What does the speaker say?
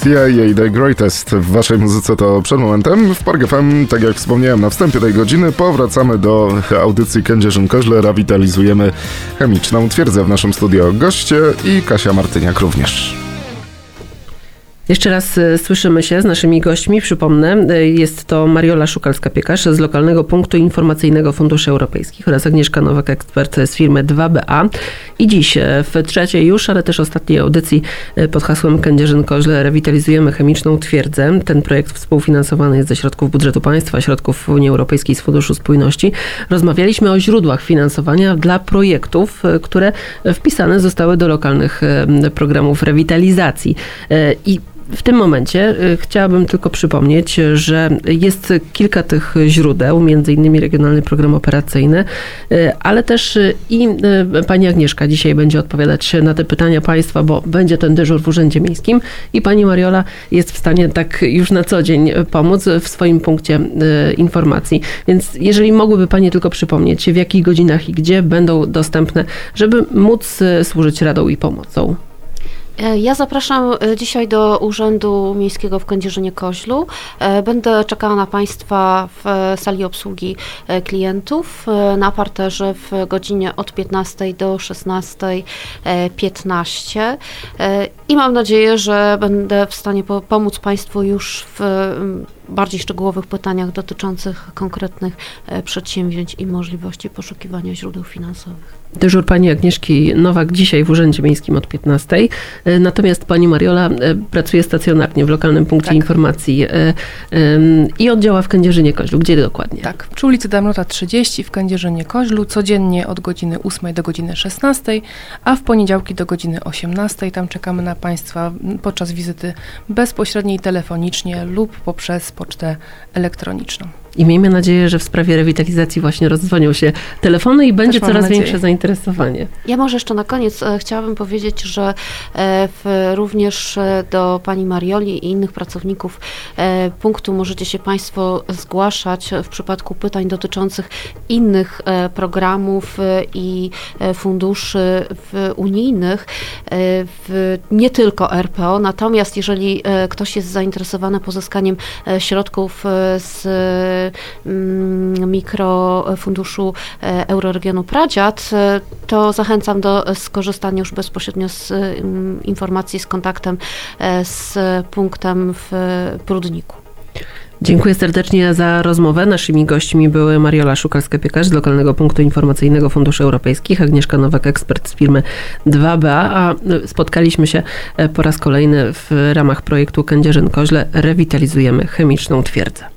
Sia i The Greatest w waszej muzyce to przed momentem. W Park FM, tak jak wspomniałem na wstępie tej godziny, powracamy do audycji Kędzierzyn-Koźle. Rewitalizujemy chemiczną twierdzę w naszym studio. Goście i Kasia Martyniak również. Jeszcze raz słyszymy się z naszymi gośćmi. Przypomnę, jest to Mariola Szukalska-Piekarz z Lokalnego Punktu Informacyjnego Funduszy Europejskich oraz Agnieszka Nowak, ekspert z firmy 2BA. I dziś w trzeciej już, ale też ostatniej audycji pod hasłem Kędzierzyn-Koźle rewitalizujemy chemiczną twierdzę. Ten projekt współfinansowany jest ze środków budżetu państwa, środków Unii Europejskiej z Funduszu Spójności. Rozmawialiśmy o źródłach finansowania dla projektów, które wpisane zostały do lokalnych programów rewitalizacji. I w tym momencie chciałabym tylko przypomnieć, że jest kilka tych źródeł, między innymi Regionalny Program Operacyjny, ale też i pani Agnieszka dzisiaj będzie odpowiadać na te pytania państwa, bo będzie ten dyżur w Urzędzie Miejskim i pani Mariola jest w stanie tak już na co dzień pomóc w swoim punkcie informacji. Więc jeżeli mogłyby panie tylko przypomnieć, w jakich godzinach i gdzie będą dostępne, żeby móc służyć radą i pomocą. Ja zapraszam dzisiaj do Urzędu Miejskiego w Kędzierzynie-Koźlu. Będę czekała na Państwa w sali obsługi klientów na parterze w godzinie od 15 do 16:15 i mam nadzieję, że będę w stanie pomóc Państwu już w bardziej szczegółowych pytaniach dotyczących konkretnych przedsięwzięć i możliwości poszukiwania źródeł finansowych. Dyżur pani Agnieszki Nowak dzisiaj w Urzędzie Miejskim od 15. Natomiast pani Mariola pracuje stacjonarnie w Lokalnym Punkcie Informacji i oddziała w Kędzierzynie-Koźlu. Gdzie dokładnie? Tak, przy ulicy Damrota 30 w Kędzierzynie-Koźlu, codziennie od godziny 8 do godziny 16, a w poniedziałki do godziny 18. Tam czekamy na Państwa podczas wizyty bezpośredniej, telefonicznie lub poprzez pocztę elektroniczną. I miejmy nadzieję, że w sprawie rewitalizacji właśnie rozdzwonią się telefony i będzie coraz większe zainteresowanie. Ja może jeszcze na koniec chciałabym powiedzieć, że również do pani Marioli i innych pracowników punktu możecie się Państwo zgłaszać w przypadku pytań dotyczących innych programów i funduszy unijnych, nie tylko RPO. Natomiast jeżeli ktoś jest zainteresowany pozyskaniem środków z mikrofunduszu Euroregionu Pradziad, to zachęcam do skorzystania już bezpośrednio z informacji, z kontaktem z punktem w Prudniku. Dziękuję serdecznie za rozmowę. Naszymi gośćmi były Mariola Szukalska-Piekarz z Lokalnego Punktu Informacyjnego Funduszy Europejskich, Agnieszka Nowak, ekspert z firmy 2BA, a spotkaliśmy się po raz kolejny w ramach projektu Kędzierzyn-Koźle Rewitalizujemy chemiczną twierdzę.